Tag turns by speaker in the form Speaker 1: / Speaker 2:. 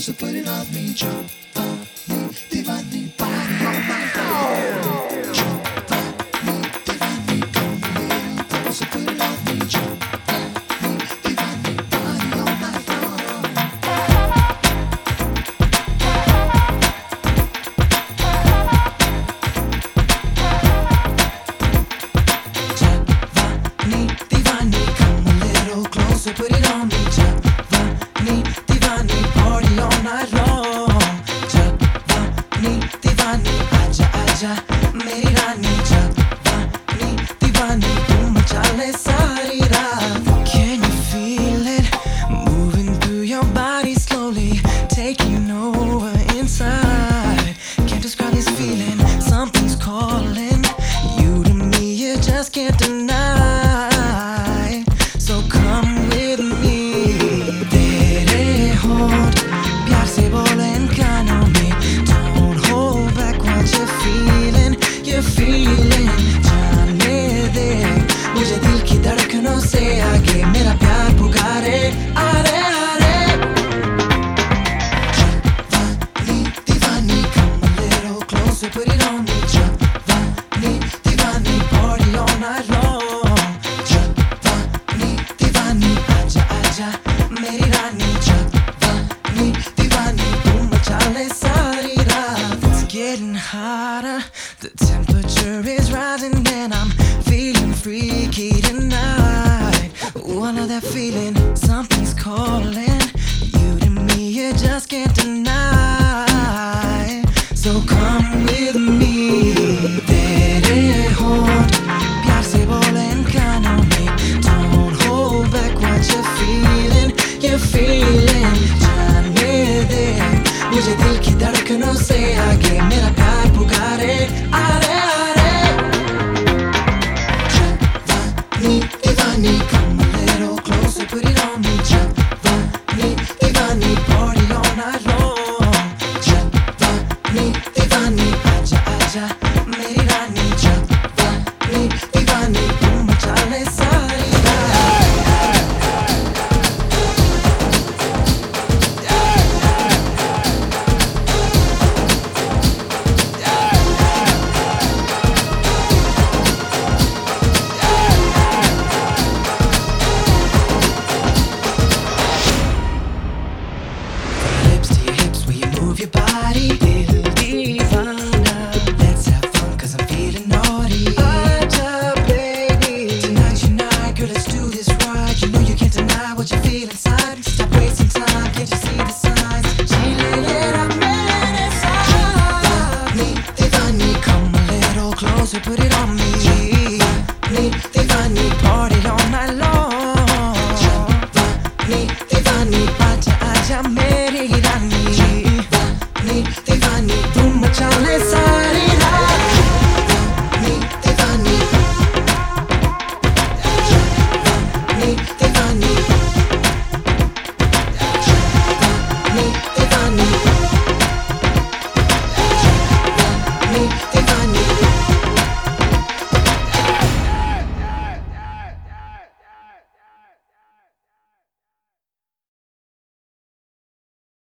Speaker 1: closer, put it on me, Giovanni, Divani, body on my phone. Giovanni, Divani, come a little closer, put it on me, Giovanni, Divani, body on my phone. Giovanni, Divani, come a little closer, put it on me, Giovanni, Divani, party all night long. Giovanni, Divani, aja aja, meri rani. Giovanni, Divani, tu macha le sari raat. Can you feel it moving through your body slowly, taking over inside? Can't describe this feeling. Something's calling you to me. You just can't deny. So come with me. तेरे होंठ प्यार से बोले इन कानों में. Don't hold back what you're feeling. You're feeling. जाने दे मुझे दिल की धड़कनों से आगे. मेरा प्यार पुकारे. अरे अरे Giovanni, Divani, come a little closer, put it on me. Giovanni, Divani, party all night long. Giovanni, Divani, aja aja, meri rani. Giovanni, Divani, tu macha le sari raat. It's getting hotter, the temperature is rising and I'm feeling freaky tonight. Ooh, I know that feeling, something's calling you to me, you just can't deny. So come with me. तेरे होंठ प्यार से बोले इन कानों में. Don't hold back what you're feeling. You're feeling. जाने दे मुझे दिल की धड़कनों से आगे. मेरा प्यार पुकारे. अरे अरे Giovanni, Divani, come a little closer, put it on me. Giovanni, Divani, party all night long. Giovanni, Divani, aja aja, meri rani. Giovanni, Divani, tu macha le sari raat. Lips to your hips where you move your body. Little divana, let's have fun 'cause I'm feeling naughty. Aja baby, tonight's your night, girl, let's do this right. You know you can't deny what you feel inside. Stop wasting time, can't you see the signs? Giovanni, Divani, come a little closer, put it on me.